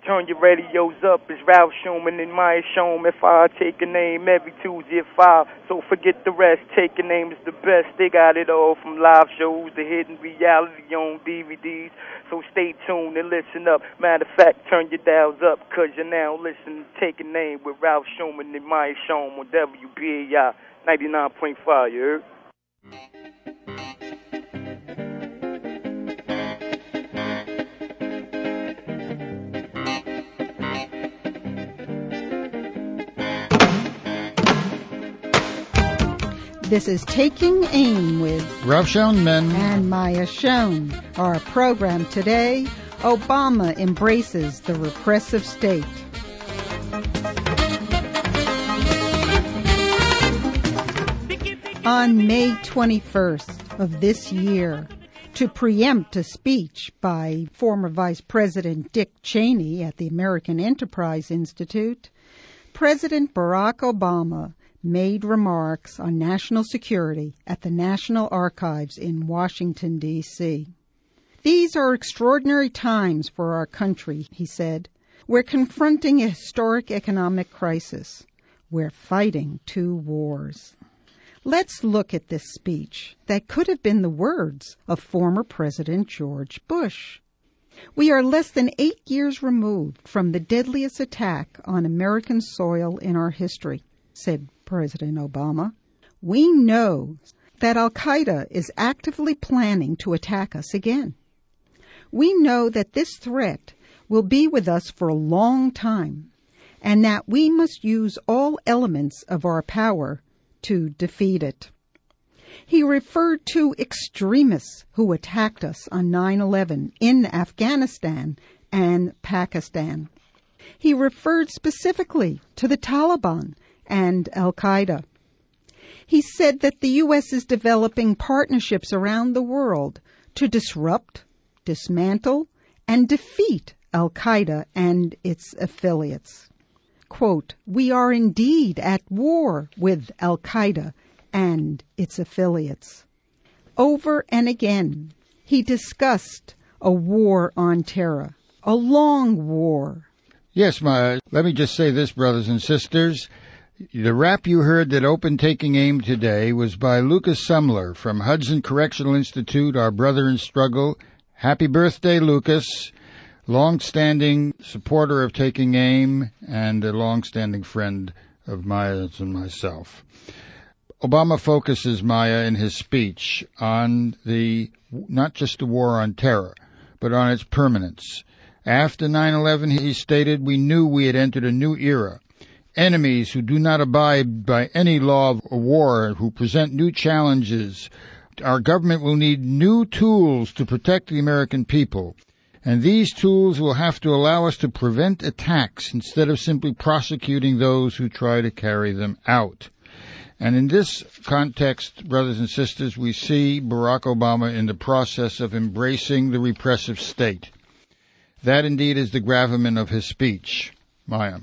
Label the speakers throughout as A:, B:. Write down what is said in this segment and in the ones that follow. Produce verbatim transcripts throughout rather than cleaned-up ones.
A: turn your radios up. It's Ralph Schumann and Maya Shom. If I take a name every Tuesday at five, so forget the rest. Take a name is the best. They got it all from live shows to hidden reality on D V Ds. So stay tuned and listen up. Matter of fact, turn your dials up, cause you're now listening to Take a Name with Ralph Schumann and Maya Shom on W B A I ninety-nine point five, you heard?
B: This is Taking Aim with
C: Ralph Schoenman
B: and Maya Schoen. Our program today, Obama embraces the repressive state. On May twenty-first of this year, to preempt a speech by former Vice President Dick Cheney at the American Enterprise Institute, President Barack Obama made remarks on national security at the National Archives in Washington, D C These are extraordinary times for our country, he said. We're confronting a historic economic crisis. We're fighting two wars. Let's look at this speech that could have been the words of former President George Bush. We are less than eight years removed from the deadliest attack on American soil in our history, said President Obama. We know that Al-Qaeda is actively planning to attack us again. We know that this threat will be with us for a long time, and that we must use all elements of our power to defeat it. He referred to extremists who attacked us on nine eleven in Afghanistan and Pakistan. He referred specifically to the Taliban and Al-Qaeda. He said that the U S is developing partnerships around the world to disrupt, dismantle, and defeat Al-Qaeda and its affiliates. Quote, we are indeed at war with Al-Qaeda and its affiliates. Over and again, he discussed a war on terror, a long war.
C: Yes, Maya, let me just say this, brothers and sisters. The rap you heard that opened Taking Aim today was by Lucas Sumler from Hudson Correctional Institute, our brother in struggle. Happy birthday, Lucas. Long-standing supporter of Taking Aim and a long-standing friend of Maya's and myself. Obama focuses, Maya, in his speech on the, not just the war on terror, but on its permanence. After nine eleven, he stated, we knew we had entered a new era. Enemies who do not abide by any law of war, who present new challenges. Our government will need new tools to protect the American people. And these tools will have to allow us to prevent attacks instead of simply prosecuting those who try to carry them out. And in this context, brothers and sisters, we see Barack Obama in the process of embracing the repressive state. That indeed is the gravamen of his speech. Maya.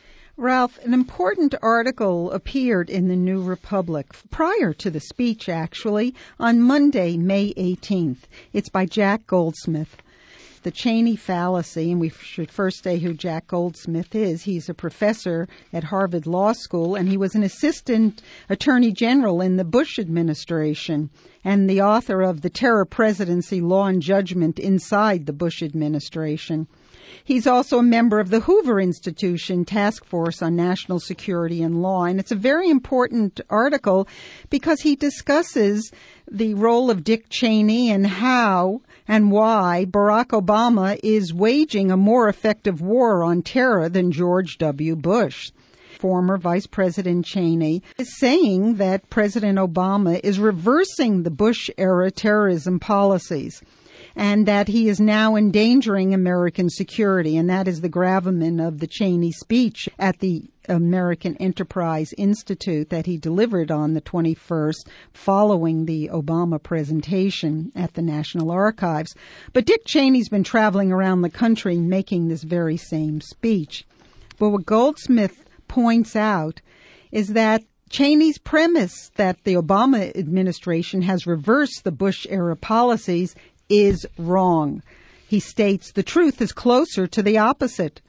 B: Ralph, an important article appeared in the New Republic prior to the speech, actually, on Monday, May eighteenth. It's by Jack Goldsmith. The Cheney fallacy, and we should first say who Jack Goldsmith is. He's a professor at Harvard Law School, and he was an assistant attorney general in the Bush administration and the author of The Terror Presidency, Law and Judgment Inside the Bush Administration. He's also a member of the Hoover Institution Task Force on National Security and Law, and it's a very important article because he discusses the role of Dick Cheney and how and why Barack Obama is waging a more effective war on terror than George W. Bush. Former Vice President Cheney is saying that President Obama is reversing the Bush-era terrorism policies, and that he is now endangering American security, and that is the gravamen of the Cheney speech at the American Enterprise Institute that he delivered on the twenty-first following the Obama presentation at the National Archives. But Dick Cheney's been traveling around the country making this very same speech. But what Goldsmith points out is that Cheney's premise that the Obama administration has reversed the Bush-era policies is wrong. He states the truth is closer to the opposite.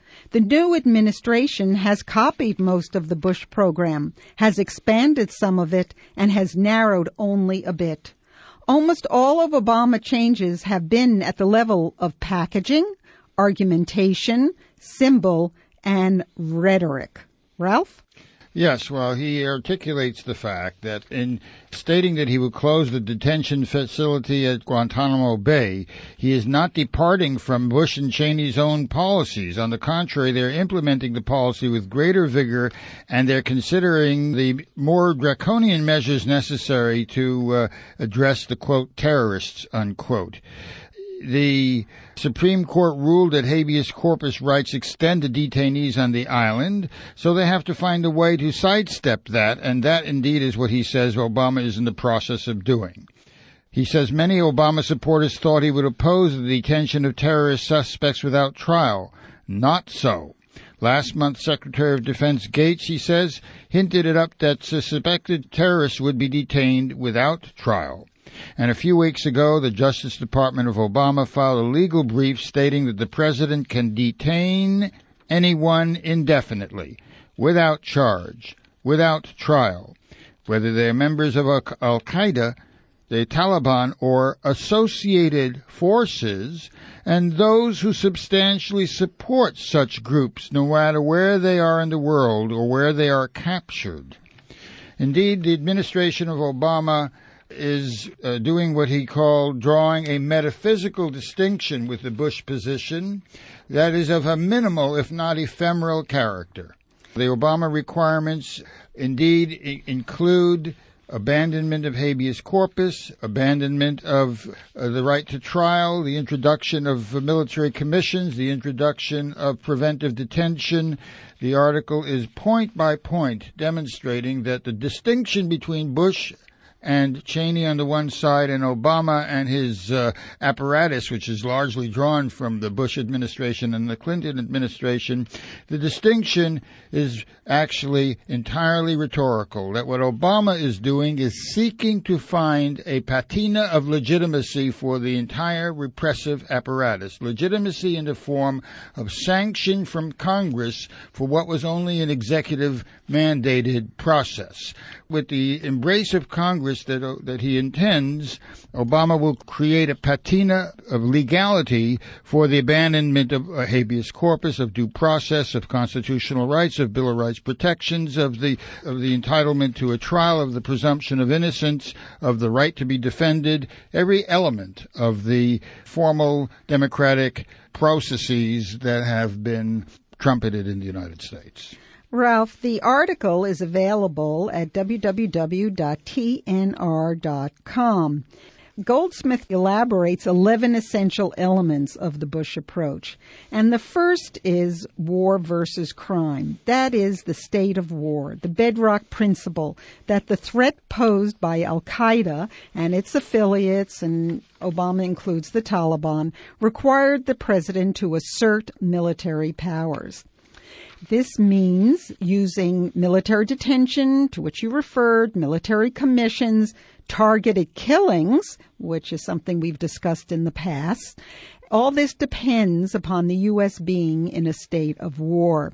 B: The new administration has copied most of the Bush program, has expanded some of it, and has narrowed only a bit. Almost all of Obama changes have been at the level of packaging, argumentation, symbol, and rhetoric. Ralph?
C: Yes, well, he articulates the fact that in stating that he would close the detention facility at Guantanamo Bay, he is not departing from Bush and Cheney's own policies. On the contrary, they're implementing the policy with greater vigor, and they're considering the more draconian measures necessary to uh, address the, quote, terrorists, unquote. The Supreme Court ruled that habeas corpus rights extend to detainees on the island, so they have to find a way to sidestep that, and that indeed is what he says Obama is in the process of doing. He says many Obama supporters thought he would oppose the detention of terrorist suspects without trial. Not so. Last month, Secretary of Defense Gates, he says, hinted it up that suspected terrorists would be detained without trial. And a few weeks ago, the Justice Department of Obama filed a legal brief stating that the president can detain anyone indefinitely, without charge, without trial, whether they are members of Al-Qaeda, the Taliban, or associated forces, and those who substantially support such groups, no matter where they are in the world or where they are captured. Indeed, the administration of Obama is uh, doing what he called drawing a metaphysical distinction with the Bush position that is of a minimal, if not ephemeral, character. The Obama requirements indeed I- include abandonment of habeas corpus, abandonment of uh, the right to trial, the introduction of uh, military commissions, the introduction of preventive detention. The article is point by point demonstrating that the distinction between Bush and Cheney on the one side, and Obama and his uh, apparatus, which is largely drawn from the Bush administration and the Clinton administration, the distinction is actually entirely rhetorical. That what Obama is doing is seeking to find a patina of legitimacy for the entire repressive apparatus. Legitimacy in the form of sanction from Congress for what was only an executive-mandated process. With the embrace of Congress that uh, that he intends, Obama will create a patina of legality for the abandonment of uh, habeas corpus, of due process, of constitutional rights, of Bill of Rights protections, of the of the entitlement to a trial, of the presumption of innocence, of the right to be defended, every element of the formal democratic processes that have been trumpeted in the United States.
B: Ralph, the article is available at w w w dot t n r dot com. Goldsmith elaborates eleven essential elements of the Bush approach. And the first is war versus crime. That is the state of war, the bedrock principle that the threat posed by Al-Qaeda and its affiliates, and Obama includes the Taliban, required the president to assert military powers. This means using military detention, to which you referred, military commissions, targeted killings, which is something we've discussed in the past. All this depends upon the U S being in a state of war.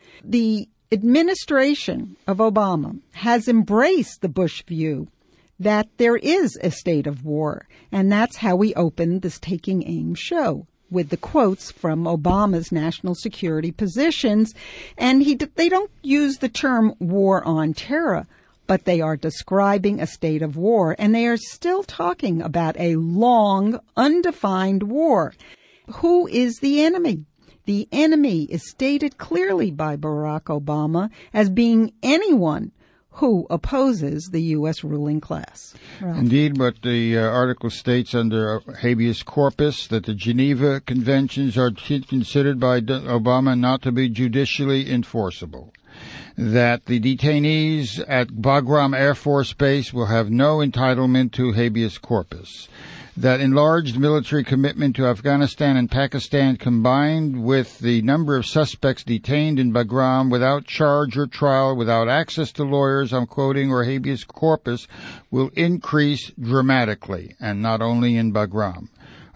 B: The administration of Obama has embraced the Bush view that there is a state of war, and that's how we opened this Taking Aim show, with the quotes from Obama's national security positions. And he, they don't use the term war on terror, but they are describing a state of war, and they are still talking about a long, undefined war. Who is the enemy? The enemy is stated clearly by Barack Obama as being anyone who opposes the U S ruling class. Ralph.
C: Indeed, what the uh, article states under habeas corpus, that the Geneva Conventions are t- considered by D- Obama not to be judicially enforceable, that the detainees at Bagram Air Force Base will have no entitlement to habeas corpus, that enlarged military commitment to Afghanistan and Pakistan combined with the number of suspects detained in Bagram without charge or trial, without access to lawyers, I'm quoting, or habeas corpus, will increase dramatically, and not only in Bagram.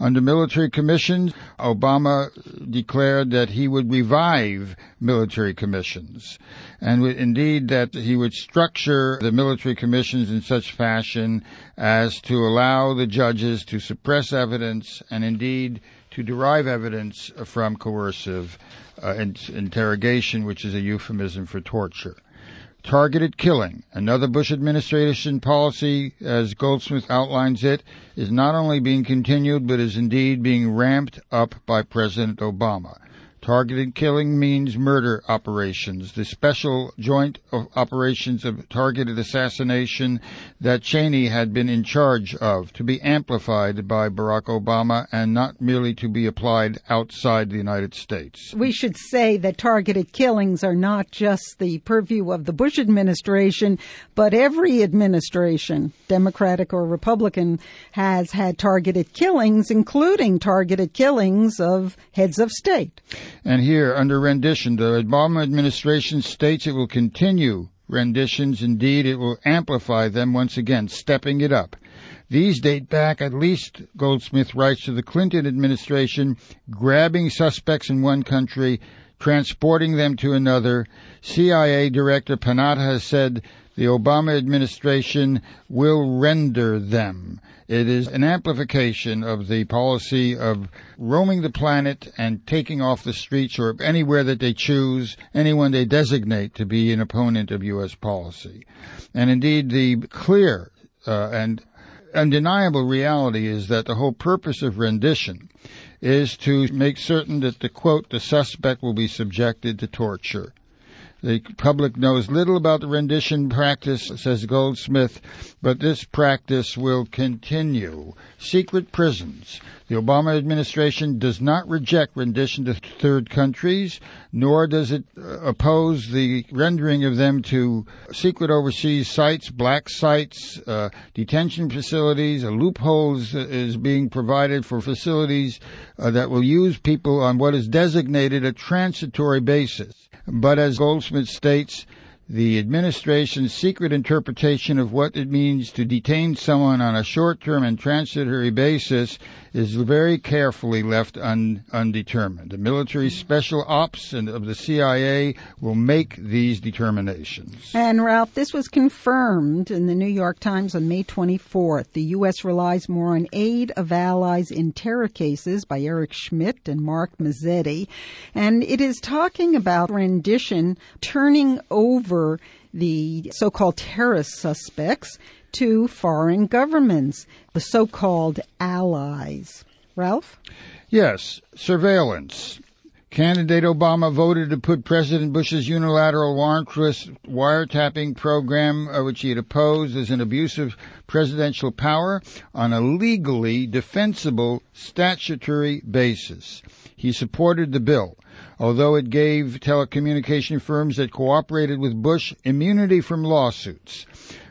C: Under military commissions, Obama declared that he would revive military commissions, and indeed that he would structure the military commissions in such fashion as to allow the judges to suppress evidence and indeed to derive evidence from coercive uh, in- interrogation, which is a euphemism for torture. Targeted killing, another Bush administration policy, as Goldsmith outlines it, is not only being continued, but is indeed being ramped up by President Obama. Targeted killing means murder operations, the special joint operations of targeted assassination that Cheney had been in charge of, to be amplified by Barack Obama and not merely to be applied outside the United States.
B: We should say that targeted killings are not just the purview of the Bush administration, but every administration, Democratic or Republican, has had targeted killings, including targeted killings of heads of state.
C: And here, under rendition, the Obama administration states it will continue renditions. Indeed, it will amplify them once again, stepping it up. These date back, at least, Goldsmith writes, to the Clinton administration, grabbing suspects in one country, transporting them to another. C I A Director Panetta has said the Obama administration will render them. It is an amplification of the policy of roaming the planet and taking off the streets or anywhere that they choose, anyone they designate to be an opponent of U S policy. And indeed, the clear uh, and undeniable reality is that the whole purpose of rendition is to make certain that, the quote, the suspect will be subjected to torture. The public knows little about the rendition practice, says Goldsmith, but this practice will continue. Secret prisons. The Obama administration does not reject rendition to third countries, nor does it oppose the rendering of them to secret overseas sites, black sites, uh, detention facilities. A loophole is being provided for facilities uh, that will use people on what is designated a transitory basis. But as Goldsmith states, the administration's secret interpretation of what it means to detain someone on a short-term and transitory basis is very carefully left un, undetermined. The military special ops and of the C I A will make these determinations.
B: And, Ralph, this was confirmed in the New York Times on May twenty-fourth. The U S relies more on aid of allies in terror cases by Eric Schmidt and Mark Mazzetti. And it is talking about rendition turning over the so-called terrorist suspects to foreign governments, the so-called allies. Ralph?
C: Yes, surveillance. Candidate Obama voted to put President Bush's unilateral warrantless wiretapping program, uh, which he had opposed as an abuse of presidential power, on a legally defensible statutory basis. He supported the bill, although it gave telecommunication firms that cooperated with Bush immunity from lawsuits.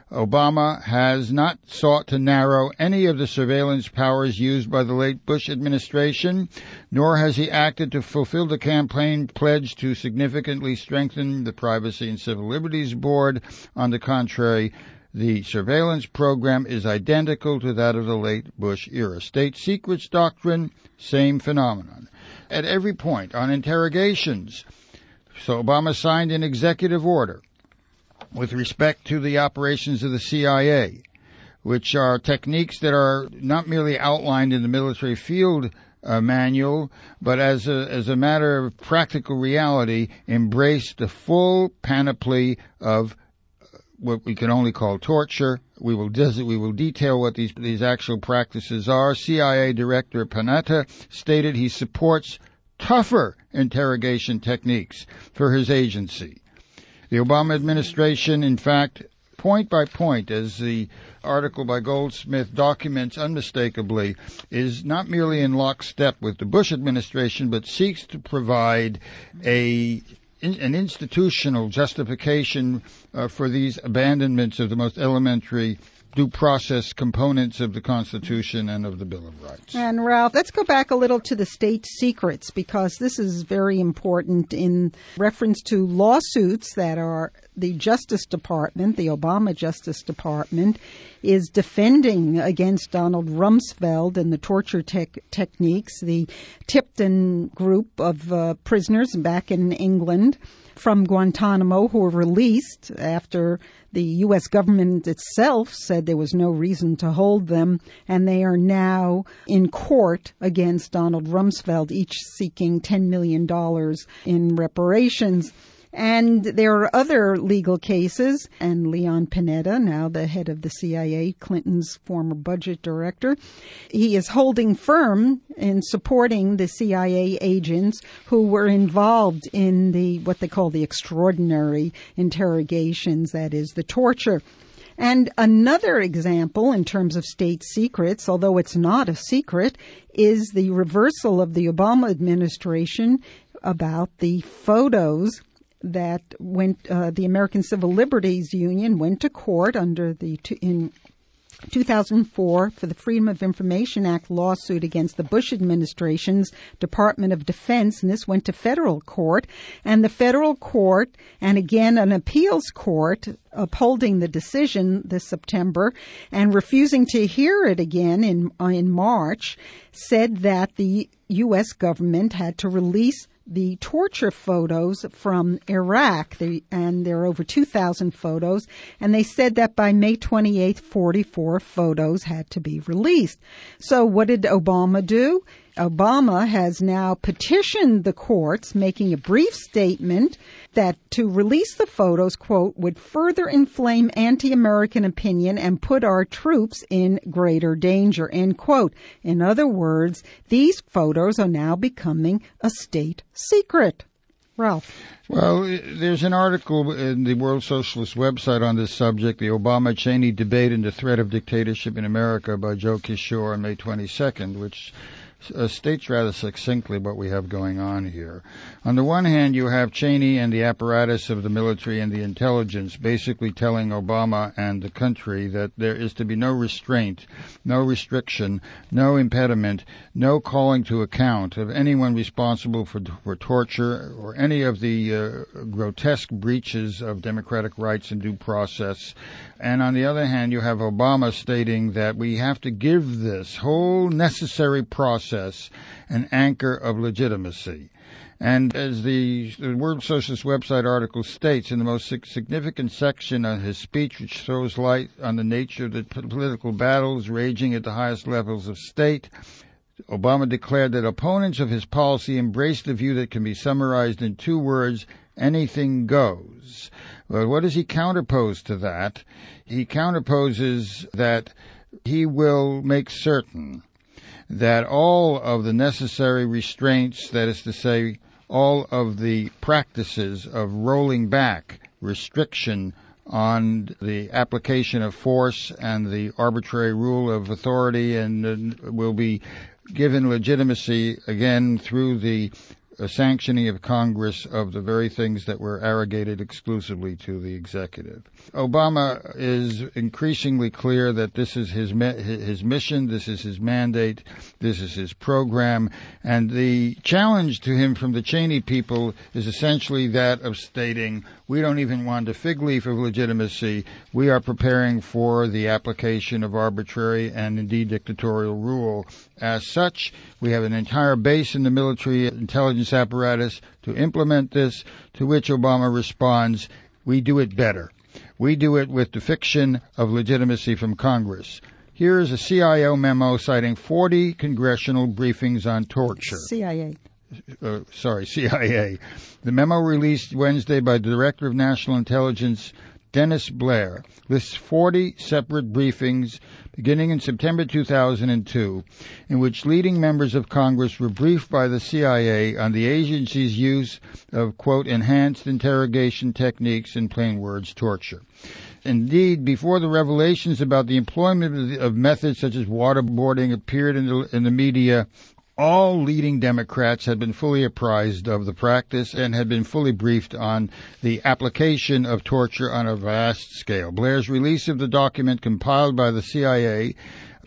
C: Obama has not sought to narrow any of the surveillance powers used by the late Bush administration, nor has he acted to fulfill the campaign pledge to significantly strengthen the Privacy and Civil Liberties Board. On the contrary, the surveillance program is identical to that of the late Bush era. State secrets doctrine, same phenomenon. At every point on interrogations, so Obama signed an executive order with respect to the operations of the C I A, which are techniques that are not merely outlined in the military field uh, manual, but as a, as a matter of practical reality, embrace the full panoply of what we can only call torture. We will des- we will detail what these these actual practices are. C I A Director Panetta stated he supports tougher interrogation techniques for his agency. The Obama administration, in fact, point by point, as the article by Goldsmith documents unmistakably, is not merely in lockstep with the Bush administration, but seeks to provide a an institutional justification uh, for these abandonments of the most elementary due process components of the Constitution and of the Bill of Rights.
B: And, Ralph, let's go back a little to the state secrets, because this is very important in reference to lawsuits that are the Justice Department, the Obama Justice Department, is defending against Donald Rumsfeld and the torture tech techniques, the Tipton group of uh, prisoners back in England from Guantanamo who were released after the U S government itself said there was no reason to hold them, and they are now in court against Donald Rumsfeld, each seeking ten million dollars in reparations. And there are other legal cases, and Leon Panetta, now the head of the C I A, Clinton's former budget director, he is holding firm in supporting the C I A agents who were involved in the what they call the extraordinary interrogations, that is, the torture. And another example in terms of state secrets, although it's not a secret, is the reversal of the Obama administration about the photos that went, uh, the American Civil Liberties Union went to court under the, in two thousand four for the Freedom of Information Act lawsuit against the Bush administration's Department of Defense, and this went to federal court. And the federal court, and again an appeals court, upholding the decision this September and refusing to hear it again in, in March, said that the U S government had to release the torture photos from Iraq, they, and there are over two thousand photos, and they said that by May twenty-eighth, forty-four photos had to be released. So what did Obama do? Obama has now petitioned the courts, making a brief statement that to release the photos, quote, would further inflame anti-American opinion and put our troops in greater danger, end quote. In other words, these photos are now becoming a state secret. Ralph.
C: Well, there's an article in the World Socialist website on this subject, the Obama-Cheney Debate and the Threat of Dictatorship in America by Joe Kishore on May twenty-second, which Uh, states rather succinctly what we have going on here. On the one hand, you have Cheney and the apparatus of the military and the intelligence basically telling Obama and the country that there is to be no restraint, no restriction, no impediment, no calling to account of anyone responsible for, for torture or any of the uh, grotesque breaches of democratic rights and due process. And on the other hand, you have Obama stating that we have to give this whole necessary process an anchor of legitimacy. And as the, the World Socialist website article states, in the most significant section of his speech, which throws light on the nature of the political battles raging at the highest levels of state, Obama declared that opponents of his policy embraced the view that can be summarized in two words: anything goes. Well, what does he counterpose to that? He counterposes that he will make certain that all of the necessary restraints, that is to say, all of the practices of rolling back, restriction on the application of force and the arbitrary rule of authority, and uh, will be given legitimacy again through the a sanctioning of Congress of the very things that were arrogated exclusively to the executive. Obama is increasingly clear that this is his his mission, this is his mandate, this is his program, and the challenge to him from the Cheney people is essentially that of stating, we don't even want a fig leaf of legitimacy. We are preparing for the application of arbitrary and indeed dictatorial rule. As such, we have an entire base in the military intelligence apparatus to implement this, to which Obama responds, we do it better. We do it with the fiction of legitimacy from Congress. Here is a C I A memo citing forty congressional briefings on torture.
B: C I A.
C: Uh, sorry, C I A. The memo released Wednesday by the Director of National Intelligence, Dennis Blair, lists forty separate briefings beginning in September two thousand two, in which leading members of Congress were briefed by the C I A on the agency's use of, quote, enhanced interrogation techniques, in plain words, torture. Indeed, before the revelations about the employment of, the, of methods such as waterboarding appeared in the, in the media, all leading Democrats had been fully apprised of the practice and had been fully briefed on the application of torture on a vast scale. Blair's release of the document compiled by the C I A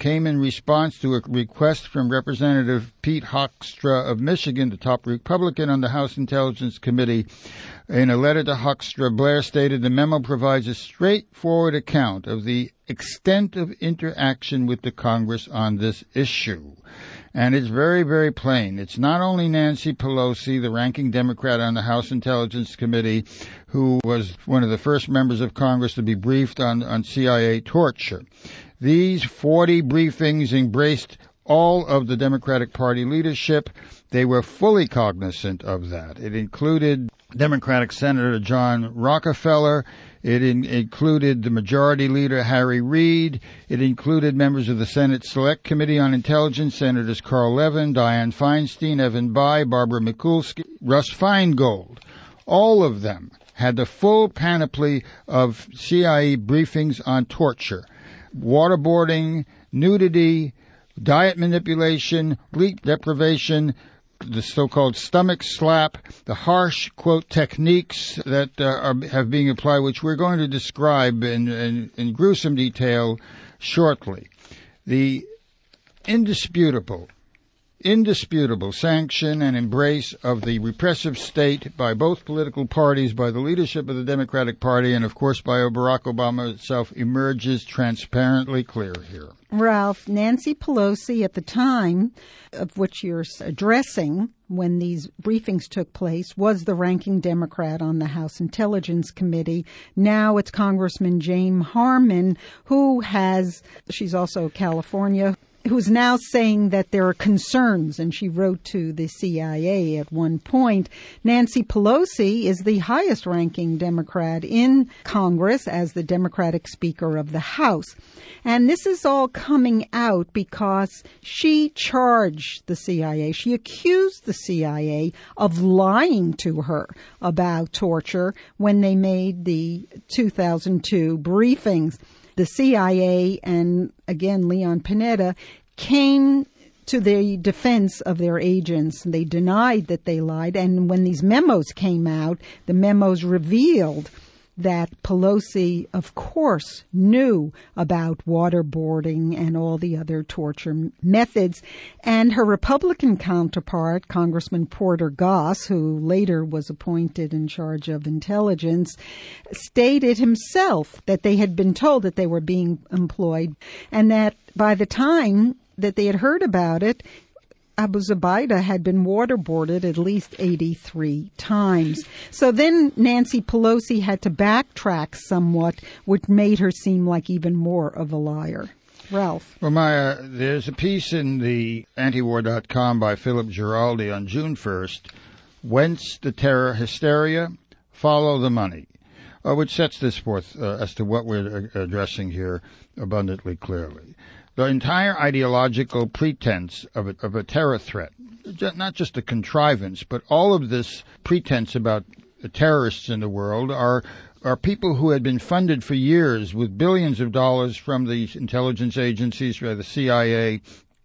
C: came in response to a request from Representative Pete Hoekstra of Michigan, the top Republican on the House Intelligence Committee. In a letter to Hoekstra, Blair stated the memo provides a straightforward account of the extent of interaction with the Congress on this issue. And it's very, very plain. It's not only Nancy Pelosi, the ranking Democrat on the House Intelligence Committee, who was one of the first members of Congress to be briefed on, on C I A torture. These forty briefings embraced all of the Democratic Party leadership. They were fully cognizant of that. It included Democratic Senator John Rockefeller. It in, included the Majority Leader Harry Reid. It included members of the Senate Select Committee on Intelligence, Senators Carl Levin, Dianne Feinstein, Evan Bayh, Barbara Mikulski, Russ Feingold. All of them had the full panoply of C I A briefings on torture, waterboarding, nudity, diet manipulation, sleep deprivation, the so-called stomach slap, the harsh, quote, techniques that uh, are have being applied, which we're going to describe in, in, in gruesome detail shortly. The indisputable, indisputable sanction and embrace of the repressive state by both political parties, by the leadership of the Democratic Party, and of course by Barack Obama itself, emerges transparently clear here.
B: Ralph, Nancy Pelosi at the time of which you're addressing, when these briefings took place, was the ranking Democrat on the House Intelligence Committee. Now it's Congressman James Harman, who has, she's also California, who's now saying that there are concerns, and she wrote to the C I A at one point. Nancy Pelosi is the highest-ranking Democrat in Congress as the Democratic Speaker of the House. And this is all coming out because she charged the C I A, she accused the C I A of lying to her about torture when they made the two thousand two briefings. The C I A and, again, Leon Panetta came to the defense of their agents. They denied that they lied. And when these memos came out, the memos revealed that Pelosi, of course, knew about waterboarding and all the other torture methods. And her Republican counterpart, Congressman Porter Goss, who later was appointed in charge of intelligence, stated himself that they had been told that they were being employed, and that by the time that they had heard about it, Abu Zubaydah had been waterboarded at least eighty-three times. So then Nancy Pelosi had to backtrack somewhat, which made her seem like even more of a liar. Ralph.
C: Well, Maya, there's a piece in the antiwar dot com by Philip Giraldi on June first, Whence the Terror Hysteria? Follow the Money, uh, which sets this forth uh, as to what we're addressing here abundantly clearly. The entire ideological pretense of a, of a terror threat, not just a contrivance, but all of this pretense about terrorists in the world are are people who had been funded for years with billions of dollars from the intelligence agencies, by the C I A,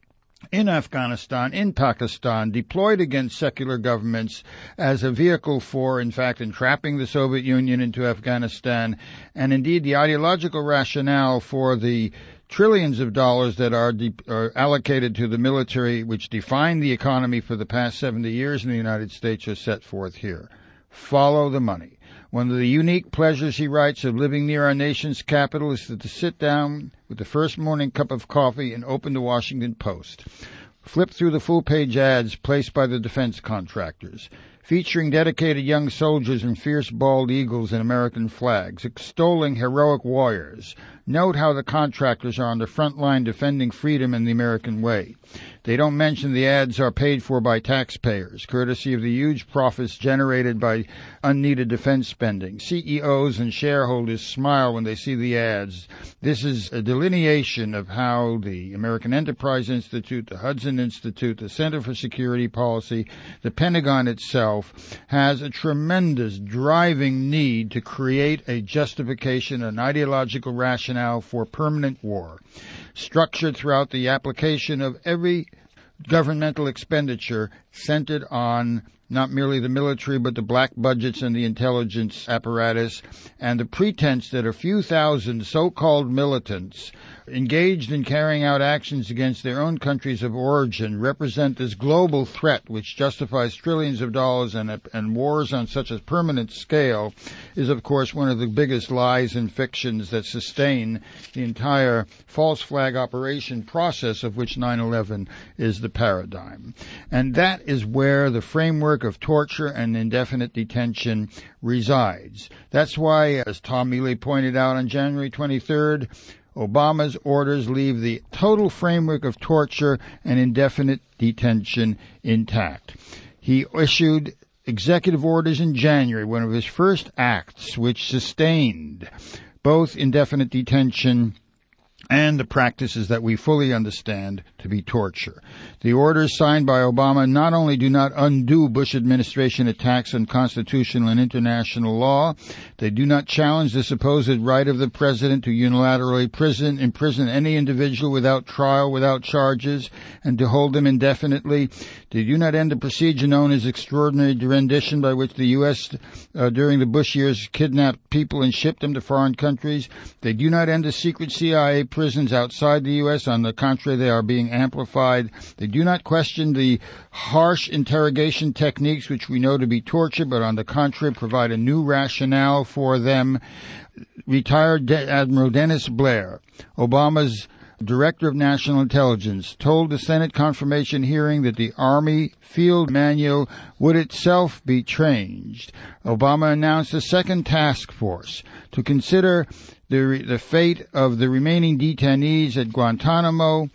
C: in Afghanistan, in Pakistan, deployed against secular governments as a vehicle for, in fact, entrapping the Soviet Union into Afghanistan, and indeed the ideological rationale for the trillions of dollars that are, de- are allocated to the military, which define the economy for the past seventy years in the United States, are set forth here. Follow the money. One of the unique pleasures, he writes, of living near our nation's capital is to sit down with the first morning cup of coffee and open the Washington Post. Flip through the full-page ads placed by the defense contractors, featuring dedicated young soldiers and fierce bald eagles and American flags, extolling heroic warriors. Note how the contractors are on the front line defending freedom and the American way. They don't mention the ads are paid for by taxpayers, courtesy of the huge profits generated by unneeded defense spending. C E Os and shareholders smile when they see the ads. This is a delineation of how the American Enterprise Institute, the Hudson Institute, the Center for Security Policy, the Pentagon itself has a tremendous driving need to create a justification, an ideological rationale for permanent war, structured throughout the application of every governmental expenditure centered on not merely the military, but the black budgets and the intelligence apparatus, and the pretense that a few thousand so-called militants engaged in carrying out actions against their own countries of origin represent this global threat which justifies trillions of dollars and, and wars on such a permanent scale is, of course, one of the biggest lies and fictions that sustain the entire false flag operation process of which nine eleven is the paradigm. And that is where the framework of torture and indefinite detention resides. That's why, as Tom Mealy pointed out on January twenty-third, Obama's orders leave the total framework of torture and indefinite detention intact. He issued executive orders in January, one of his first acts, which sustained both indefinite detention and the practices that we fully understand to be torture. The orders signed by Obama not only do not undo Bush administration attacks on constitutional and international law, they do not challenge the supposed right of the president to unilaterally prison, imprison any individual without trial, without charges, and to hold them indefinitely. They do not end the procedure known as extraordinary rendition, by which the U S uh, during the Bush years kidnapped people and shipped them to foreign countries. They do not end the secret C I A prisons outside the U S. On the contrary, they are being amplified. They do not question the harsh interrogation techniques which we know to be torture, but on the contrary provide a new rationale for them. Retired De- Admiral Dennis Blair, Obama's Director of National Intelligence, told the Senate confirmation hearing that the Army Field Manual would itself be changed. Obama announced a second task force to consider the, the fate of the remaining detainees at Guantanamo,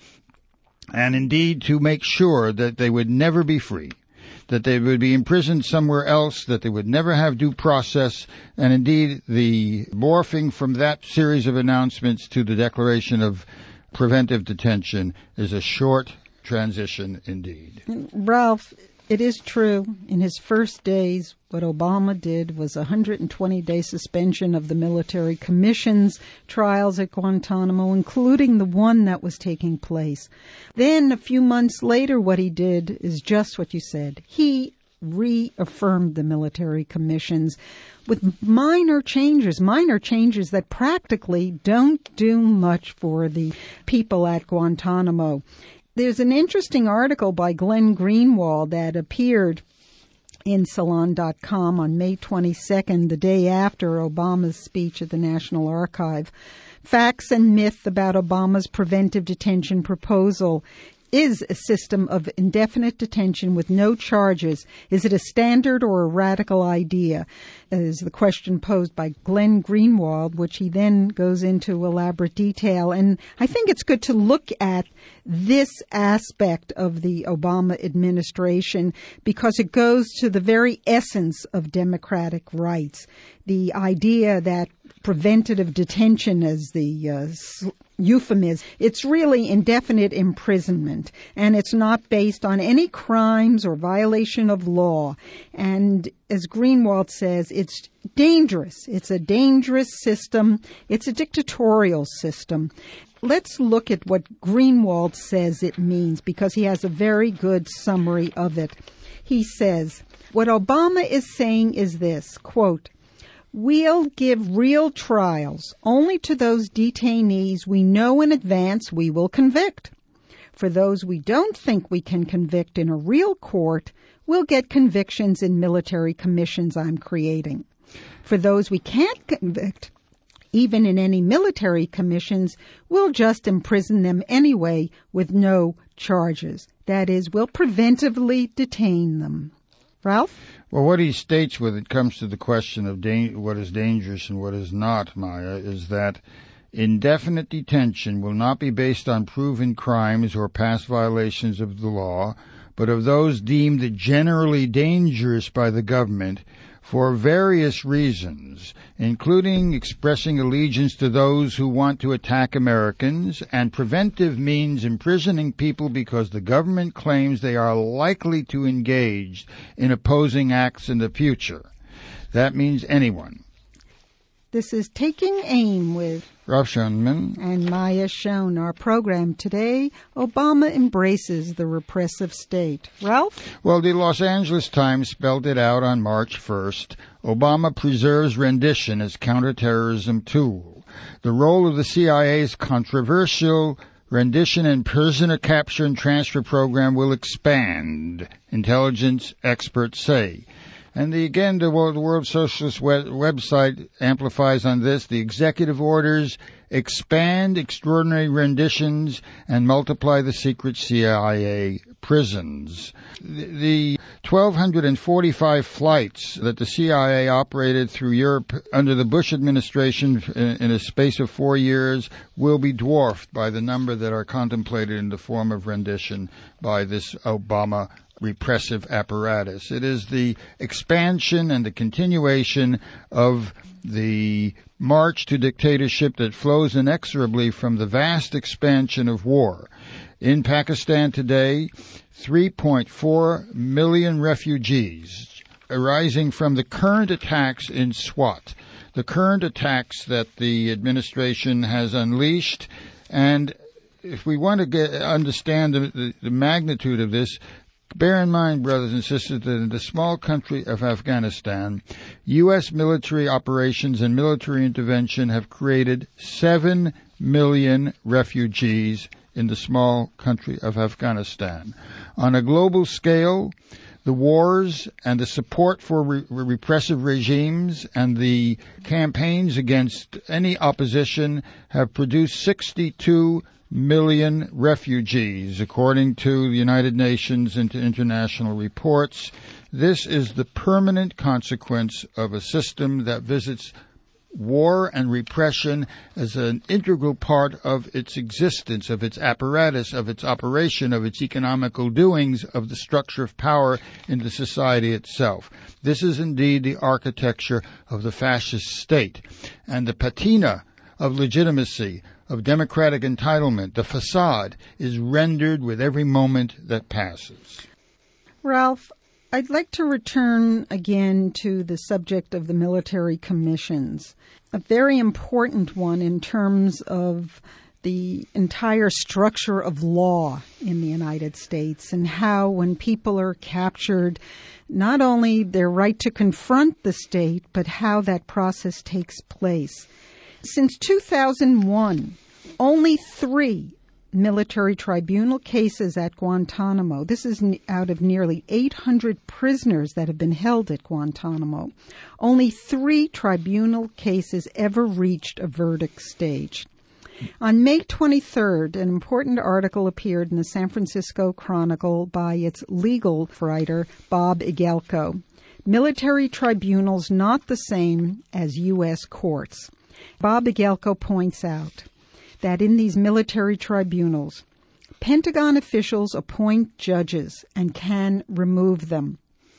C: and indeed to make sure that they would never be free, that they would be imprisoned somewhere else, that they would never have due process, and indeed the morphing from that series of announcements to the declaration of preventive detention is a short transition indeed.
B: Ralph, it is true. In his first days, what Obama did was a one hundred twenty day suspension of the military commission's trials at Guantanamo, including the one that was taking place. Then, a few months later, what he did is just what you said. He reaffirmed the military commissions with minor changes, minor changes that practically don't do much for the people at Guantanamo. There's an interesting article by Glenn Greenwald that appeared in Salon dot com on May twenty-second, the day after Obama's speech at the National Archive. Facts and myth about Obama's preventive detention proposal. Is a system of indefinite detention with no charges. Is it a standard or a radical idea? Is the question posed by Glenn Greenwald, which he then goes into elaborate detail. And I think it's good to look at this aspect of the Obama administration because it goes to the very essence of democratic rights. The idea that preventative detention, as the uh, euphemism, it's really indefinite imprisonment, and it's not based on any crimes or violation of law. And as Greenwald says, it's dangerous. It's a dangerous system. It's a dictatorial system. Let's look at what Greenwald says it means, because he has a very good summary of it. He says, what Obama is saying is this, quote, "We'll give real trials only to those detainees we know in advance we will convict. For those we don't think we can convict in a real court, we'll get convictions in military commissions I'm creating. For those we can't convict, even in any military commissions, we'll just imprison them anyway with no charges. That is, we'll preventively detain them." Ralph?
C: Well, what he states when it comes to the question of da- what is dangerous and what is not, Maya, is that indefinite detention will not be based on proven crimes or past violations of the law, but of those deemed generally dangerous by the government for various reasons, including expressing allegiance to those who want to attack Americans, and preventive means imprisoning people because the government claims they are likely to engage in opposing acts in the future. That means anyone.
B: This is taking aim with
C: Ralph Schoenman.
B: And Maya Schoen. Our program today, Obama embraces the repressive state. Ralph?
C: Well, the Los Angeles Times spelled it out on March first. Obama preserves rendition as counterterrorism tool. The role of the C I A's controversial rendition and prisoner capture and transfer program will expand, intelligence experts say. And the, again, the World, the World Socialist web, website amplifies on this. The executive orders expand extraordinary renditions and multiply the secret C I A prisons. The, the one thousand two hundred forty-five flights that the C I A operated through Europe under the Bush administration in, in a space of four years will be dwarfed by the number that are contemplated in the form of rendition by this Obama repressive apparatus. It is the expansion and the continuation of the march to dictatorship that flows inexorably from the vast expansion of war. In Pakistan today, three point four million refugees arising from the current attacks in Swat, the current attacks that the administration has unleashed. And if we want to get, understand the, the, the magnitude of this, bear in mind, brothers and sisters, that in the small country of Afghanistan, U S military operations and military intervention have created seven million refugees in the small country of Afghanistan. On a global scale, the wars and the support for re- repressive regimes and the campaigns against any opposition have produced sixty-two million refugees, according to the United Nations and to international reports. This is the permanent consequence of a system that visits war and repression as an integral part of its existence, of its apparatus, of its operation, of its economical doings, of the structure of power in the society itself. This is indeed the architecture of the fascist state, and the patina of legitimacy, of democratic entitlement, the facade, is rendered with every moment that passes.
B: Ralph, I'd like to return again to the subject of the military commissions, a very important one in terms of the entire structure of law in the United States and how when people are captured, not only their right to confront the state, but how that process takes place. Since two thousand one, only three military tribunal cases at Guantanamo. This is out of nearly eight hundred prisoners that have been held at Guantanamo. Only three tribunal cases ever reached a verdict stage. On May twenty-third, an important article appeared in the San Francisco Chronicle by its legal writer, Bob Igelko. Military tribunals not the same as U S courts. Bob Igelko points out that in these military tribunals, Pentagon officials appoint judges and can remove them.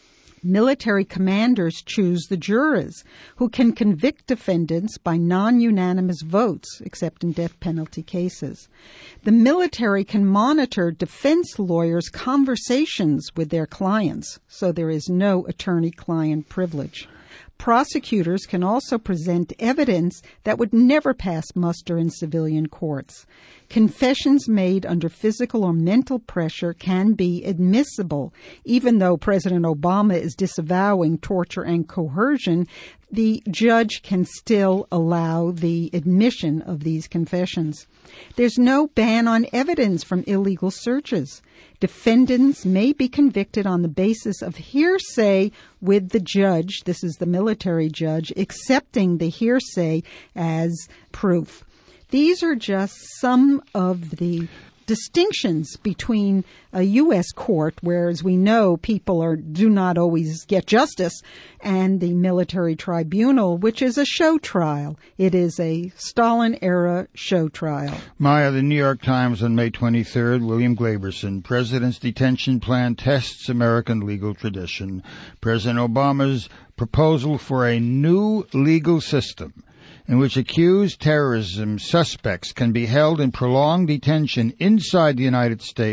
B: Military commanders choose the jurors who can convict defendants by non-unanimous votes, except in death penalty cases. The military can monitor defense lawyers' conversations with their clients, so there is no attorney-client privilege. Prosecutors can also present evidence that would never pass muster in civilian courts. Confessions made under physical or mental pressure can be admissible. Even though President Obama is disavowing torture and coercion, the judge can still allow the admission of these confessions. There's no ban on evidence from illegal searches. Defendants may be convicted on the basis of hearsay with the judge, this is the military judge, accepting the hearsay as proof. These are just some of the distinctions between a U S court, where, as we know, people are do not always get justice, and the military tribunal, which is a show trial. It is a Stalin-era show trial.
C: Maya, the New York Times on May twenty-third, William Glaberson, President's detention plan tests American legal tradition. President Obama's proposal for a new legal system in which accused terrorism suspects can be held in prolonged detention inside the United States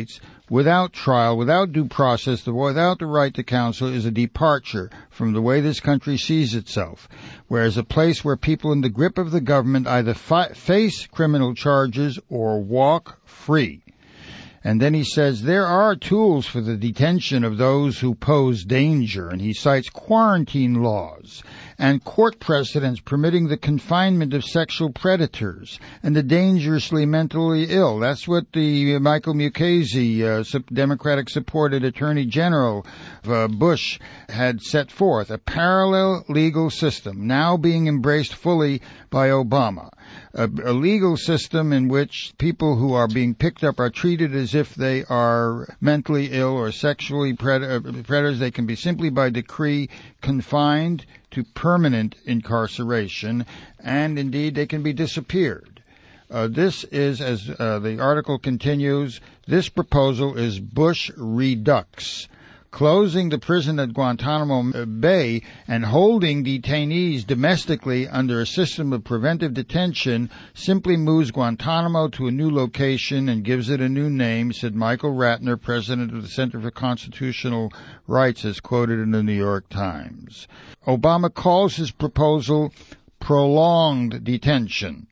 C: without trial, without due process, without the right to counsel, is a departure from the way this country sees itself, whereas a place where people in the grip of the government either fi- face criminal charges or walk free. And then he says there are tools for the detention of those who pose danger, and he cites quarantine laws and court precedents permitting the confinement of sexual predators and the dangerously mentally ill. That's what the uh, Michael Mukasey, uh, Democratic-supported Attorney General of uh, Bush, had set forth, a parallel legal system now being embraced fully by Obama. A, a legal system in which people who are being picked up are treated as if they are mentally ill or sexually pred- uh, predators. They can be simply by decree confined to permanent incarceration, and indeed they can be disappeared. Uh, this is, as uh, the article continues, this proposal is Bush Redux. Closing the prison at Guantanamo Bay and holding detainees domestically under a system of preventive detention simply moves Guantanamo to a new location and gives it a new name, said Michael Ratner, president of the Center for Constitutional Rights, as quoted in the New York Times. Obama calls his proposal prolonged detention.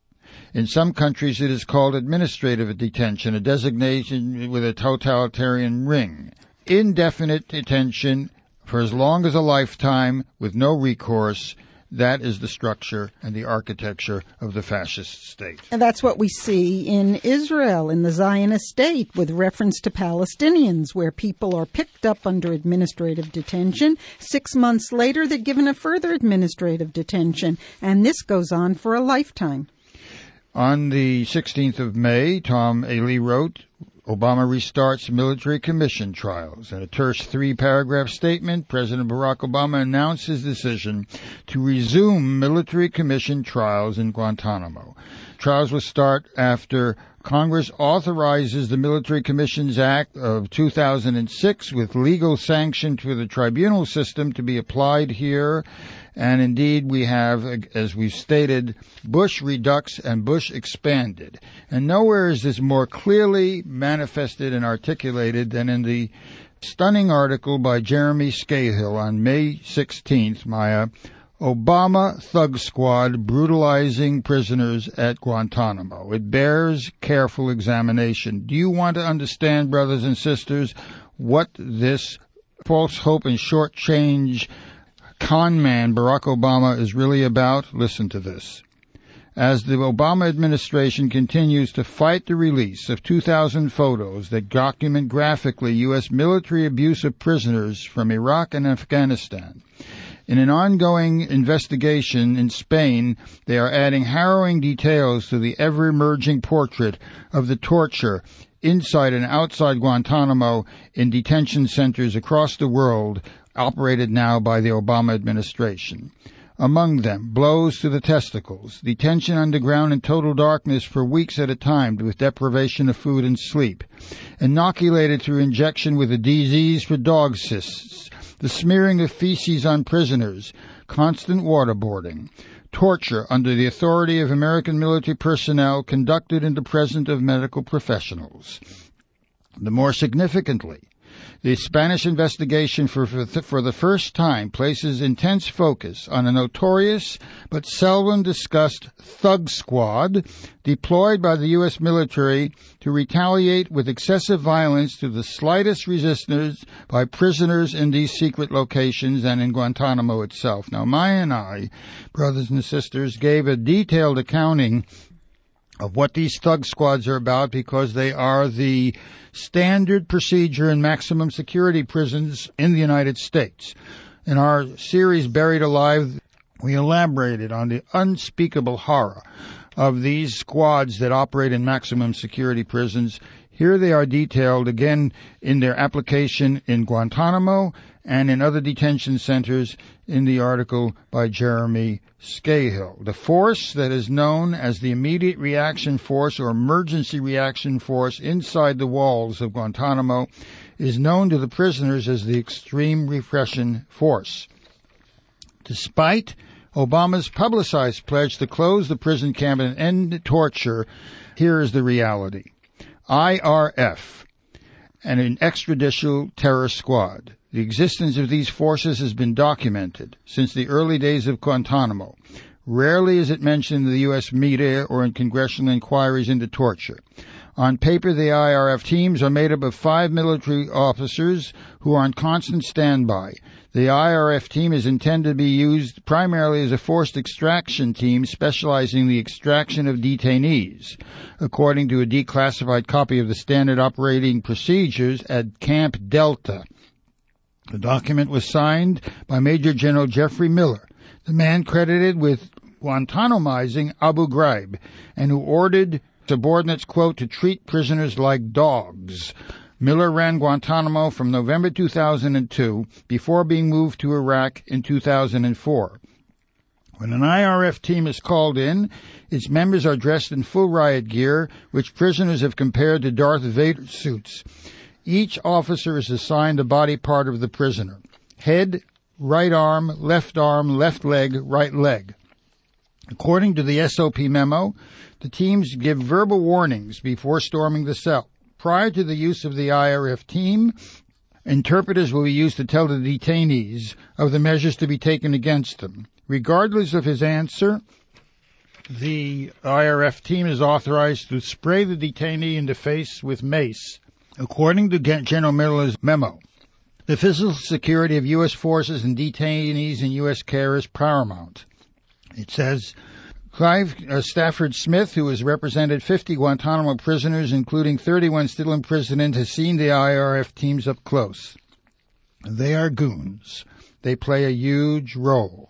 C: In some countries it is called administrative detention, a designation with a totalitarian ring. Indefinite detention for as long as a lifetime with no recourse. That is the structure and the architecture of the fascist state.
B: And that's what we see in Israel, in the Zionist state, with reference to Palestinians, where people are picked up under administrative detention. Six months later, they're given a further administrative detention, and this goes on for a lifetime.
C: On the sixteenth of May, Tom Ailey wrote, Obama restarts military commission trials. In a terse three-paragraph statement, President Barack Obama announced his decision to resume military commission trials in Guantanamo. Trials will start after Congress authorizes the Military Commissions Act of two thousand six with legal sanction for the tribunal system to be applied here. And indeed, we have, as we've stated, Bush Redux and Bush Expanded. And nowhere is this more clearly manifested and articulated than in the stunning article by Jeremy Scahill on May sixteenth, Maya, Obama Thug Squad Brutalizing Prisoners at Guantanamo. It bears careful examination. Do you want to understand, brothers and sisters, what this false hope and short change con man Barack Obama is really about? Listen to this. As the Obama administration continues to fight the release of two thousand photos that document graphically U S military abuse of prisoners from Iraq and Afghanistan, in an ongoing investigation in Spain, they are adding harrowing details to the ever-emerging portrait of the torture inside and outside Guantanamo in detention centers across the world, operated now by the Obama administration. Among them, blows to the testicles, detention underground in total darkness for weeks at a time with deprivation of food and sleep, inoculated through injection with a disease for dog cysts, the smearing of feces on prisoners, constant waterboarding, torture under the authority of American military personnel conducted in the presence of medical professionals. The more significantly, the Spanish investigation for, for, for the first time places intense focus on a notorious but seldom discussed thug squad deployed by the U S military to retaliate with excessive violence to the slightest resistance by prisoners in these secret locations and in Guantanamo itself. Now, Maya and I, brothers and sisters, gave a detailed accounting of what these thug squads are about because they are the standard procedure in maximum security prisons in the United States. In our series, Buried Alive, we elaborated on the unspeakable horror of these squads that operate in maximum security prisons. Here they are detailed again in their application in Guantanamo and in other detention centers in the article by Jeremy Scahill. The force that is known as the Immediate Reaction Force or Emergency Reaction Force inside the walls of Guantanamo is known to the prisoners as the Extreme Repression Force. Despite Obama's publicized pledge to close the prison camp and end torture, here is the reality. I R F and an extrajudicial terror squad. The existence of these forces has been documented since the early days of Guantanamo. Rarely is it mentioned in the U S media or in congressional inquiries into torture. On paper, the I R F teams are made up of five military officers who are on constant standby. The I R F team is intended to be used primarily as a forced extraction team specializing in the extraction of detainees, according to a declassified copy of the standard operating procedures at Camp Delta. The document was signed by Major General Jeffrey Miller, the man credited with Guantanamizing Abu Ghraib, and who ordered subordinates, quote, to treat prisoners like dogs. Miller ran Guantanamo from November two thousand two, before being moved to Iraq in two thousand four. When an I R F team is called in, its members are dressed in full riot gear, which prisoners have compared to Darth Vader suits. Each officer is assigned a body part of the prisoner: head, right arm, left arm, left leg, right leg. According to the S O P memo, the teams give verbal warnings before storming the cell. Prior to the use of the I R F team, interpreters will be used to tell the detainees of the measures to be taken against them. Regardless of his answer, the I R F team is authorized to spray the detainee in the face with mace. According to General Miller's memo, the physical security of U S forces and detainees in U S care is paramount. It says, Clive uh, Stafford Smith, who has represented fifty Guantanamo prisoners, including thirty-one still imprisoned, has seen the I R F teams up close. They are goons. They play a huge role.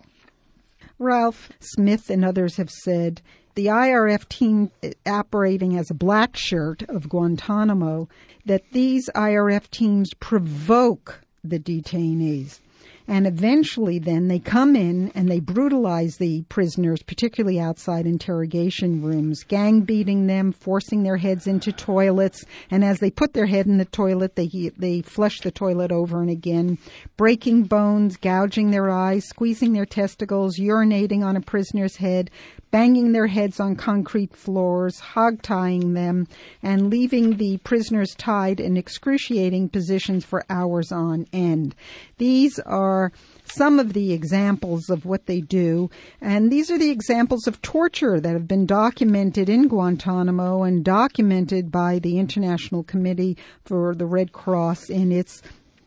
B: Ralph Smith and others have said the I R F team operating as a black shirt of Guantanamo, that these I R F teams provoke the detainees. And eventually then they come in and they brutalize the prisoners, particularly outside interrogation rooms, gang beating them, forcing their heads into toilets. And as they put their head in the toilet, they they flush the toilet over and again, breaking bones, gouging their eyes, squeezing their testicles, urinating on a prisoner's head, banging their heads on concrete floors, hog-tying them, and leaving the prisoners tied in excruciating positions for hours on end. These are some of the examples of what they do, and these are the examples of torture that have been documented in Guantanamo and documented by the International Committee for the Red Cross in its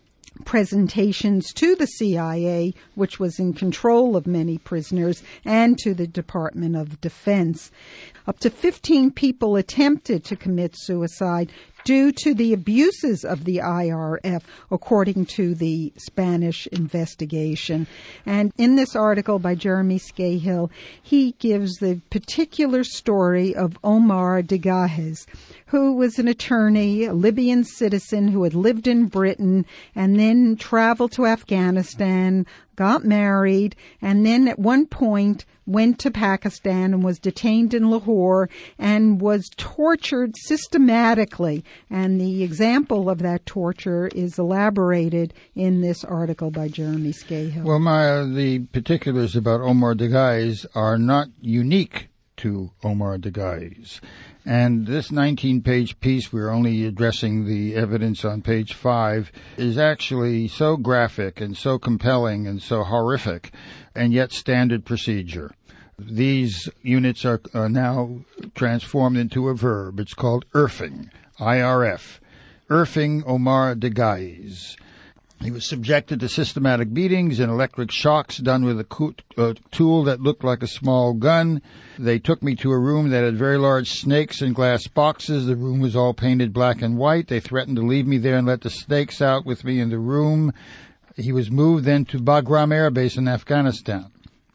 B: presentations to the C I A, which was in control of many prisoners, and to the Department of Defense. Up to fifteen people attempted to commit suicide due to the abuses of the I R F, according to the Spanish investigation. And in this article by Jeremy Scahill, he gives the particular story of Omar Dagahes, who was an attorney, a Libyan citizen who had lived in Britain and then traveled to Afghanistan, got married, and then at one point went to Pakistan and was detained in Lahore and was tortured systematically. And the example of that torture is elaborated in this article by Jeremy Scahill.
C: Well, Maya, the particulars about Omar Dagahes are not unique to Omar Dagahes. And this nineteen-page piece, we're only addressing the evidence on page five, is actually so graphic and so compelling and so horrific, and yet standard procedure. These units are, are now transformed into a verb. It's called IRFing, I R F. IRFing Omar Dagahes. He was subjected to systematic beatings and electric shocks done with a co- uh, tool that looked like a small gun. They took me to a room that had very large snakes in glass boxes. The room was all painted black and white. They threatened to leave me there and let the snakes out with me in the room. He was moved then to Bagram Air Base in Afghanistan.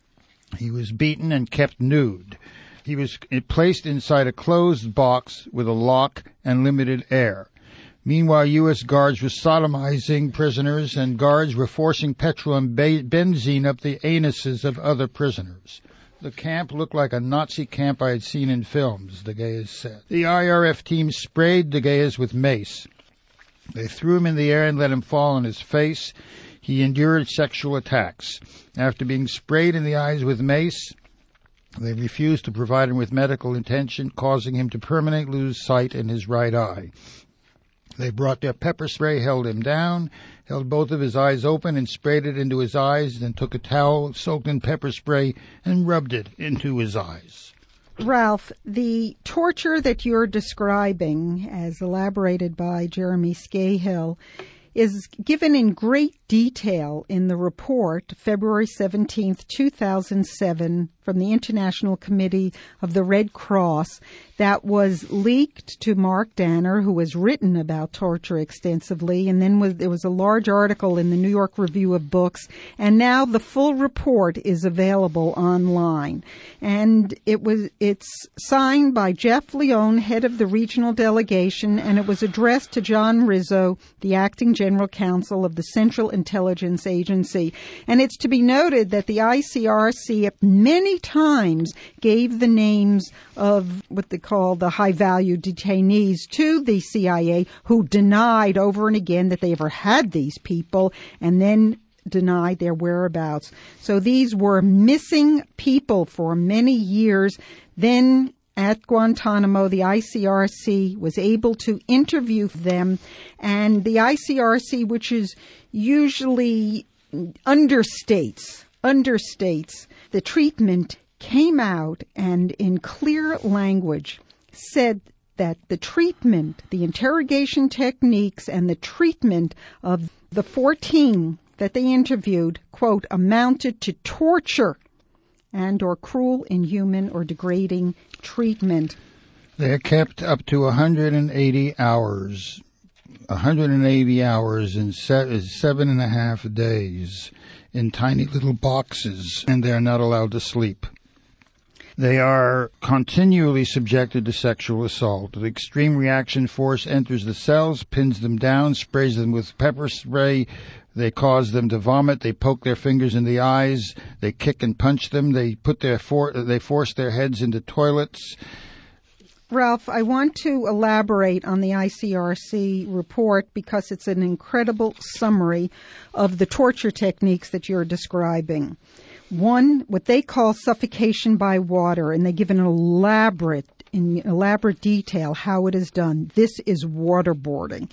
C: He was beaten and kept nude. He was placed inside a closed box with a lock and limited air. Meanwhile, U S guards were sodomizing prisoners, and guards were forcing petrol and be- benzene up the anuses of other prisoners. The camp looked like a Nazi camp I had seen in films, Dagahes said. The I R F team sprayed Dagahes with mace. They threw him in the air and let him fall on his face. He endured sexual attacks. After being sprayed in the eyes with mace, they refused to provide him with medical attention, causing him to permanently lose sight in his right eye. They brought their pepper spray, held him down, held both of his eyes open and sprayed it into his eyes, then took a towel soaked in pepper spray and rubbed it into his eyes.
B: Ralph, the torture that you're describing, as elaborated by Jeremy Scahill, is given in great detail in the report, February seventeenth, two thousand seven, from the International Committee of the Red Cross, that was leaked to Mark Danner, who has written about torture extensively, and then was, there was a large article in the New York Review of Books, and now the full report is available online. And it was it's signed by Jeff Leone, head of the regional delegation, and it was addressed to John Rizzo, the acting general counsel of the Central Intelligence Agency. And it's to be noted that the I C R C many times gave the names of what they call the high-value detainees to the C I A, who denied over and again that they ever had these people, and then denied their whereabouts. So these were missing people for many years. Then at Guantanamo, the I C R C was able to interview them, and the I C R C, which is usually understates, understates the treatment, came out and in clear language said that the treatment, the interrogation techniques and the treatment of the fourteen that they interviewed, quote, amounted to torture and or cruel, inhuman, or degrading treatment.
C: They're kept up to one hundred eighty hours, one hundred eighty hours in se- seven and a half days in tiny little boxes, and they're not allowed to sleep. They are continually subjected to sexual assault. The Extreme Reaction Force enters the cells, pins them down, sprays them with pepper spray. They cause them to vomit. They poke their fingers in the eyes. They kick and punch them. They put their for- they force their heads into toilets.
B: Ralph, I want to elaborate on the I C R C report because it's an incredible summary of the torture techniques that you're describing. One, what they call suffocation by water, and they give an elaborate, in elaborate detail how it is done. This is waterboarding.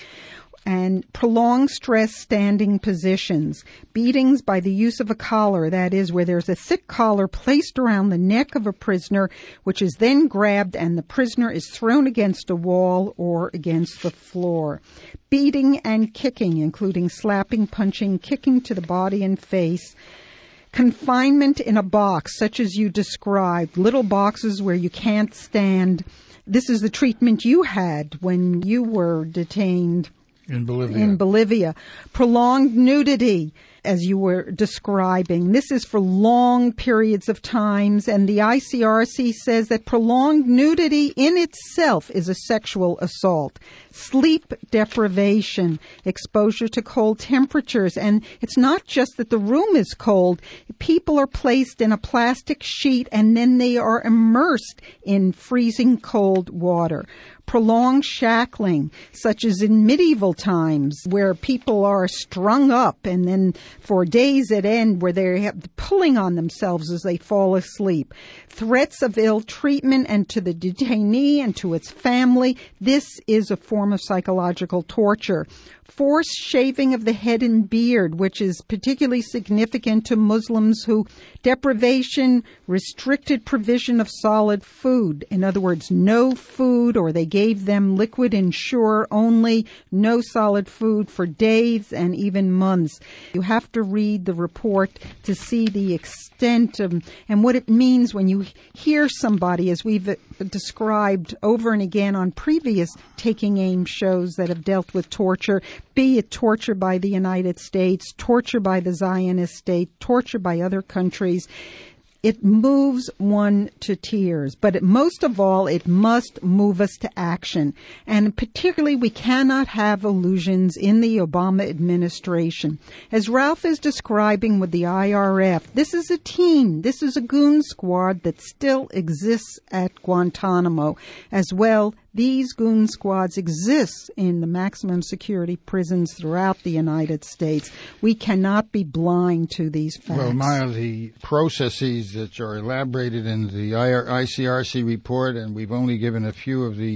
B: And prolonged stress standing positions, beatings by the use of a collar, that is, where there's a thick collar placed around the neck of a prisoner, which is then grabbed and the prisoner is thrown against a wall or against the floor. Beating and kicking, including slapping, punching, kicking to the body and face. Confinement in a box, such as you described, little boxes where you can't stand. This is the treatment you had when you were detained
C: In Bolivia.
B: In Bolivia. Prolonged nudity, as you were describing. This is for long periods of times, and the I C R C says that prolonged nudity in itself is a sexual assault. Sleep deprivation, exposure to cold temperatures, and it's not just that the room is cold. People are placed in a plastic sheet and then they are immersed in freezing cold water. Prolonged shackling, such as in medieval times, where people are strung up and then for days at end where they're pulling on themselves as they fall asleep. Threats of ill treatment and to the detainee and to its family. This is a form of psychological torture. Forced shaving of the head and beard, which is particularly significant to Muslims who deprivation, restricted provision of solid food. In other words, no food, or they gave them liquid Ensure only, no solid food for days and even months. You have to read the report to see the extent of, and what it means when you hear somebody, as we've described over and again on previous Taking Aim shows that have dealt with torture, be it torture by the United States, torture by the Zionist state, torture by other countries. It moves one to tears, but it, most of all, it must move us to action. And particularly, we cannot have illusions in the Obama administration. As Ralph is describing with the I R F, this is a team, this is a goon squad that still exists at Guantanamo. As well, these goon squads exist in the maximum security prisons throughout the United States. We cannot be blind to these facts.
C: Well, Maya, the processes that are elaborated in the I C R C report, and we've only given a few of the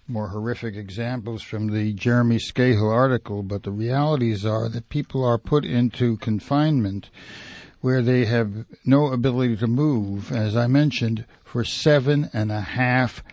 C: more horrific examples from the Jeremy Scahill article, but the realities are that people are put into confinement where they have no ability to move, as I mentioned, for seven and a half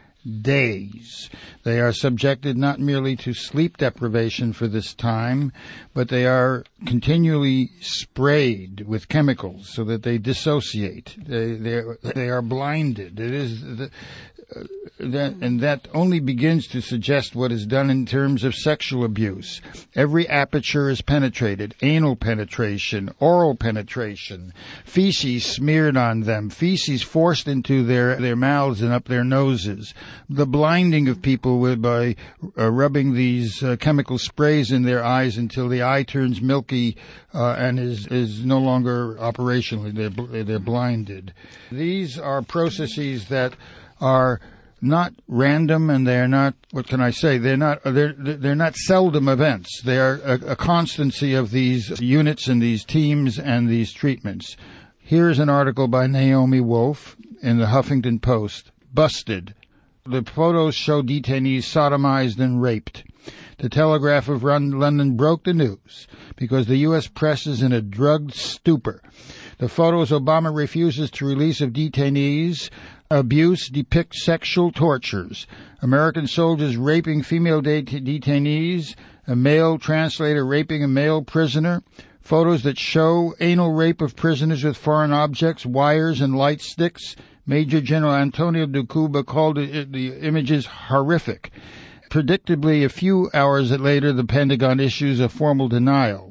C: days. They are subjected not merely to sleep deprivation for this time, but they are continually sprayed with chemicals so that they dissociate. They they they are blinded. It is the, uh, that, and that only begins to suggest what is done in terms of sexual abuse. Every aperture is penetrated: anal penetration, oral penetration, feces smeared on them, feces forced into their, their mouths and up their noses, the blinding of people with, by uh, rubbing these uh, chemical sprays in their eyes until the eye turns milky uh, and is, is no longer operational. They're, they're blinded. These are processes that are not random, and they're not, what can I say, they're not, they're, they're not seldom events. They are a, a constancy of these units and these teams and these treatments. Here's an article by Naomi Wolf in the Huffington Post. Busted. The photos show detainees sodomized and raped. The Telegraph of London broke the news because the U S press is in a drugged stupor. The photos Obama refuses to release of detainees' abuse depict sexual tortures. American soldiers raping female det- detainees, a male translator raping a male prisoner, photos that show anal rape of prisoners with foreign objects, wires, and light sticks. Major General Antonio Ducuba called it, the images horrific. Predictably, a few hours later, the Pentagon issues a formal denial.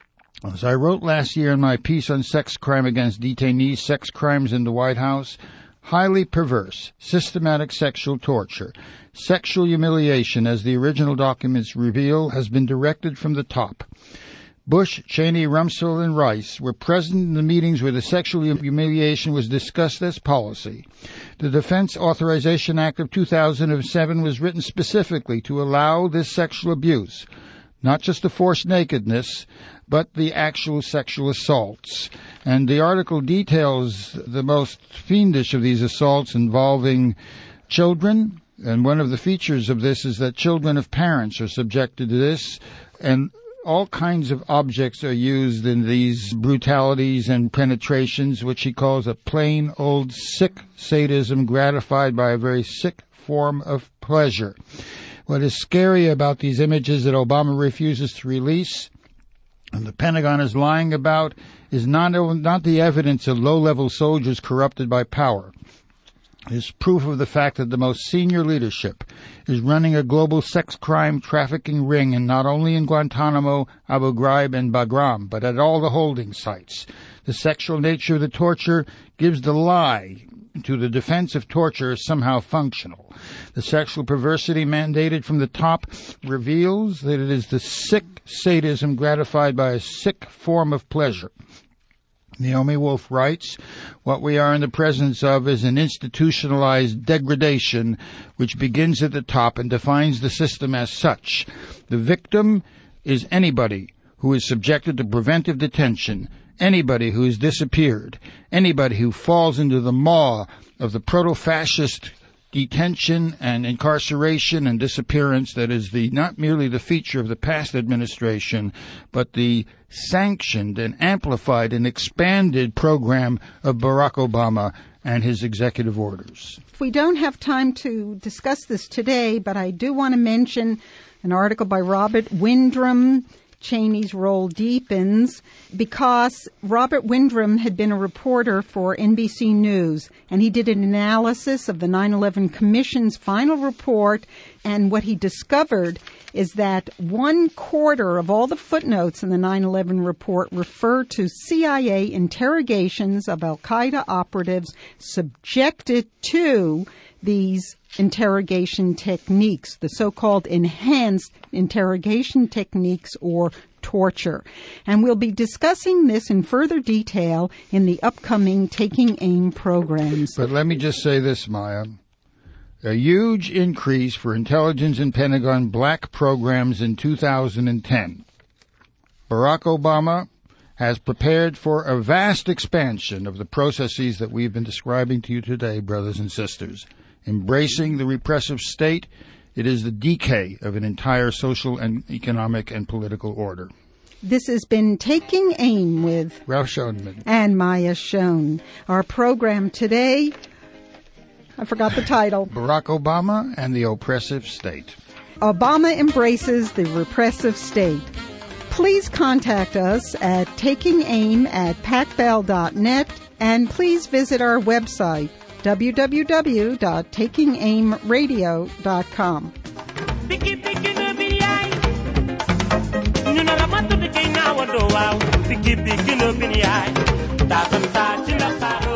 C: As I wrote last year in my piece on sex crime against detainees, sex crimes in the White House, highly perverse, systematic sexual torture, sexual humiliation, as the original documents reveal, has been directed from the top. Bush, Cheney, Rumsfeld, and Rice were present in the meetings where the sexual humiliation was discussed as policy. The Defense Authorization Act of two thousand seven was written specifically to allow this sexual abuse, not just the forced nakedness, but the actual sexual assaults. And the article details the most fiendish of these assaults involving children, and one of the features of this is that children of parents are subjected to this, and all kinds of objects are used in these brutalities and penetrations, which he calls a plain old sick sadism gratified by a very sick form of pleasure. What is scary about these images that Obama refuses to release and the Pentagon is lying about is not, not the evidence of low-level soldiers corrupted by power. Is proof of the fact that the most senior leadership is running a global sex crime trafficking ring, and not only in Guantanamo, Abu Ghraib, and Bagram, but at all the holding sites. The sexual nature of the torture gives the lie to the defense of torture as somehow functional. The sexual perversity mandated from the top reveals that it is the sick sadism gratified by a sick form of pleasure. Naomi Wolf writes, what we are in the presence of is an institutionalized degradation which begins at the top and defines the system as such. The victim is anybody who is subjected to preventive detention, anybody who has disappeared, anybody who falls into the maw of the proto-fascist detention and incarceration and disappearance that is the not merely the feature of the past administration, but the sanctioned and amplified and expanded program of Barack Obama and his executive orders.
B: We don't have time to discuss this today, but I do want to mention an article by Robert Windrum, Cheney's Role Deepens, because Robert Windrum had been a reporter for N B C News, and he did an analysis of the nine eleven Commission's final report, and what he discovered is that one quarter of all the footnotes in the nine eleven report refer to C I A interrogations of al-Qaeda operatives subjected to these interrogation techniques, the so-called enhanced interrogation techniques or torture. And we'll be discussing this in further detail in the upcoming Taking Aim programs.
C: But let me just say this, Maya. A huge increase for intelligence and Pentagon black programs in two thousand ten. Barack Obama has prepared for a vast expansion of the processes that we've been describing to you today, brothers and sisters. Embracing the repressive state It is the decay of an entire social and economic and political order.
B: This has been Taking Aim with
C: Ralph Schoenman
B: and Maya Schoen. Our program today, I forgot the title.
C: Barack Obama and the Oppressive State.
B: Obama embraces the repressive state. Please contact us at takingaim at pac bell dot net and please visit our website, w w w dot taking aim radio dot com.
D: Piki piki no bini Nuna la matu piki na wado wow. Piki piki no bini ai. Ta ta ta chila pa.